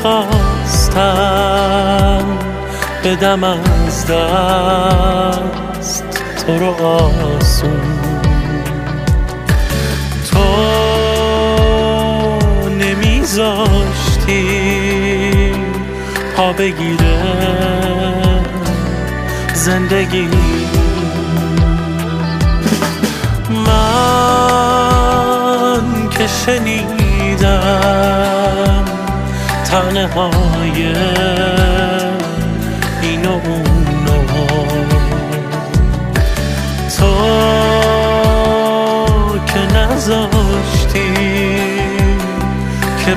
میخواستم بدم از دست تو رو آسون. تو نمیذاشتی پا بگیره زندگی. من که شنیدم تنه های این و اونو، تو که نذاشتی که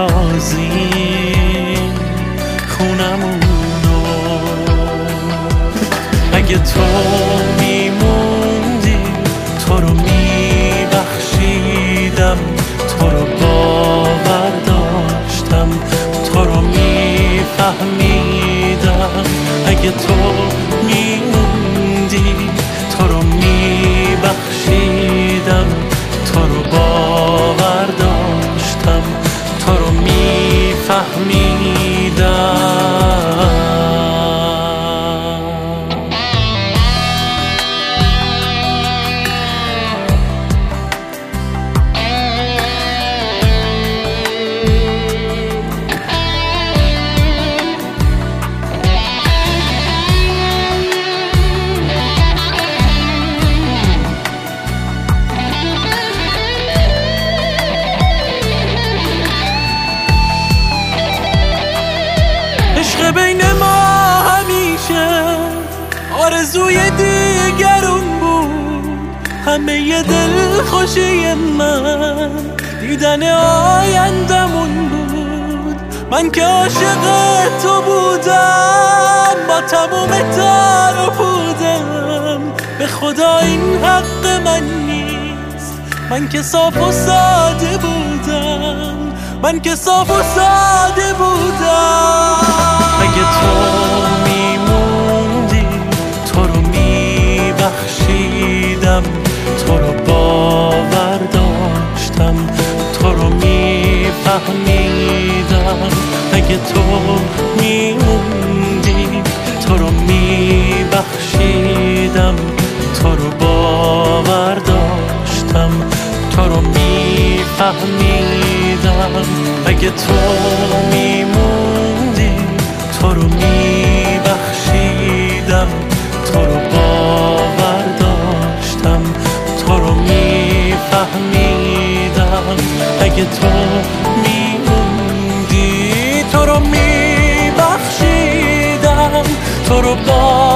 بسازیم خونمونو. اگه تو میموندی تو رو میبخشیدم، تو رو باور داشتم، تو رو میفهمیدم. اگه تو میموندی تو رو میبخشیدم، تو رو باور داشتم، تو رو میفهمیدم. عشق بین ما همیشه آرزوی دیگرون بود، همه دل خوشی من دیدن آیندمون بود. من که عاشق تو بودم با تموم تار و پودم، به خدا این حق من نیست. من که صاف و ساده بودم، من که صاف و ساده بودم. اگه تو میموندی تو رو میبخشیدم، تو رو باور داشتم، تو رو میفهمیدم. اگه تو میموندی تو رو میبخشیدم، تو رو باور داشتم، تو رو میفهمیدم. اگه تو میموندی تو رو میبخشیدم، تو رو باور داشتم، تو رو میفهمیدم. اگه تو میموندی تو رو میبخشیدم، تو رو باور